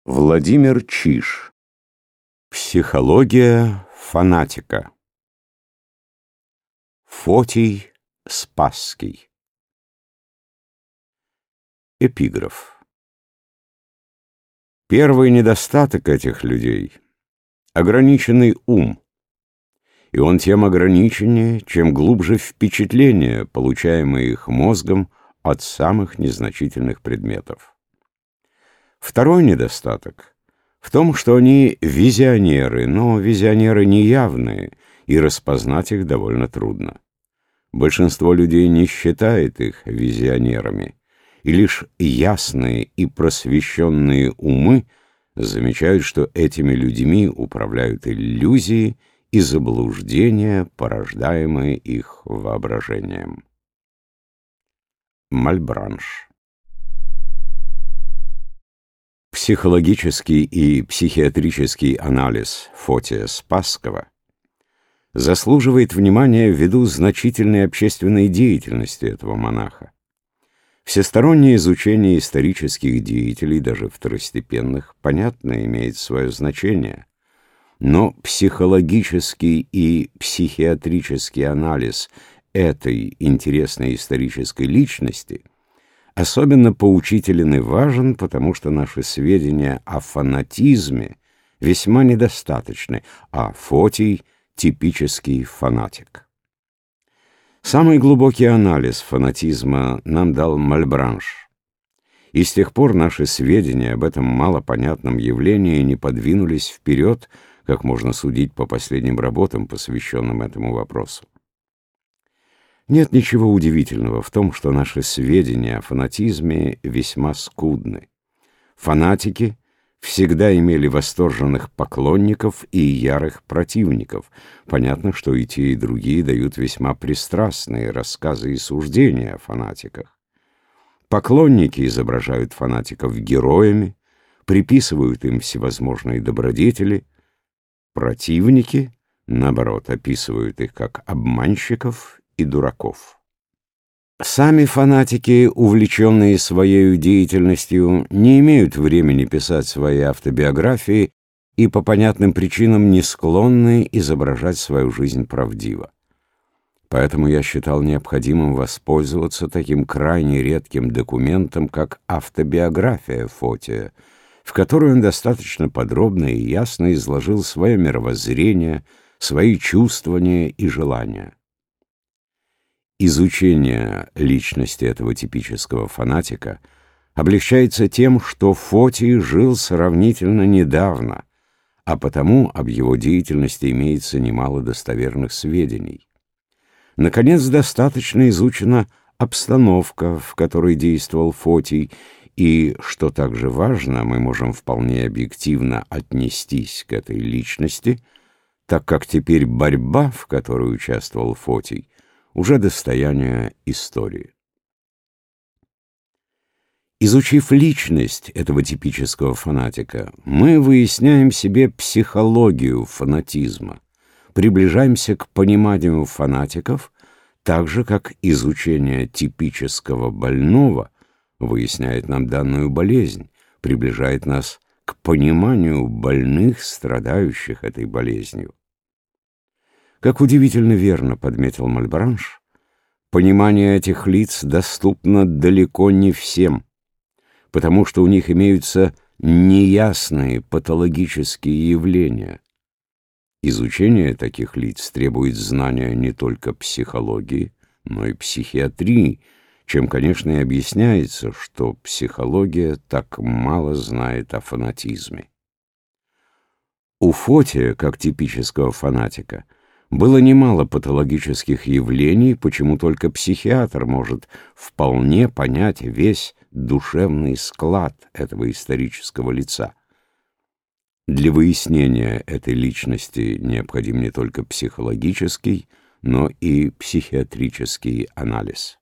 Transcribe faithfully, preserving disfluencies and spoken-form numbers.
Владимир Чиж. Психология фанатика. Фотий Спасский. Эпиграф. Первый недостаток этих людей — ограниченный ум, и он тем ограниченнее, чем глубже впечатления, получаемые их мозгом от самых незначительных предметов. Второй недостаток в том, что они визионеры, но визионеры неявные, и распознать их довольно трудно. Большинство людей не считает их визионерами, и лишь ясные и просвещенные умы замечают, что этими людьми управляют иллюзии и заблуждения, порождаемые их воображением. Мальбранш. Психологический и психиатрический анализ Фотия Спасского заслуживает внимания ввиду значительной общественной деятельности этого монаха. Всестороннее изучение исторических деятелей, даже второстепенных, понятно, имеет свое значение, но психологический и психиатрический анализ этой интересной исторической личности особенно поучителен и важен, потому что наши сведения о фанатизме весьма недостаточны, а Фотий — типический фанатик. Самый глубокий анализ фанатизма нам дал Мальбранш, и с тех пор наши сведения об этом малопонятном явлении не подвинулись вперед, как можно судить по последним работам, посвященным этому вопросу. Нет ничего удивительного в том, что наши сведения о фанатизме весьма скудны. Фанатики всегда имели восторженных поклонников и ярых противников. Понятно, что и те, и другие дают весьма пристрастные рассказы и суждения о фанатиках. Поклонники изображают фанатиков героями, приписывают им всевозможные добродетели. Противники, наоборот, описывают их как обманщиков и дураков. Сами фанатики, увлеченные своей деятельностью, не имеют времени писать свои автобиографии и по понятным причинам не склонны изображать свою жизнь правдиво. Поэтому я считал необходимым воспользоваться таким крайне редким документом, как автобиография Фотия, в которой он достаточно подробно и ясно изложил свое мировоззрение, свои чувствования и желания. Изучение личности этого типического фанатика облегчается тем, что Фотий жил сравнительно недавно, а потому об его деятельности имеется немало достоверных сведений. Наконец, достаточно изучена обстановка, в которой действовал Фотий, и, что также важно, мы можем вполне объективно отнестись к этой личности, так как теперь борьба, в которой участвовал Фотий, уже достояние истории. Изучив личность этого типического фанатика, мы выясняем себе психологию фанатизма, приближаемся к пониманию фанатиков, так же, как изучение типического больного выясняет нам данную болезнь, приближает нас к пониманию больных, страдающих этой болезнью. Как удивительно верно подметил Мальбранш, понимание этих лиц доступно далеко не всем, потому что у них имеются неясные патологические явления. Изучение таких лиц требует знания не только психологии, но и психиатрии, чем, конечно, и объясняется, что психология так мало знает о фанатизме. У Фотия, как типического фанатика, было немало патологических явлений, почему только психиатр может вполне понять весь душевный склад этого исторического лица. Для выяснения этой личности необходим не только психологический, но и психиатрический анализ.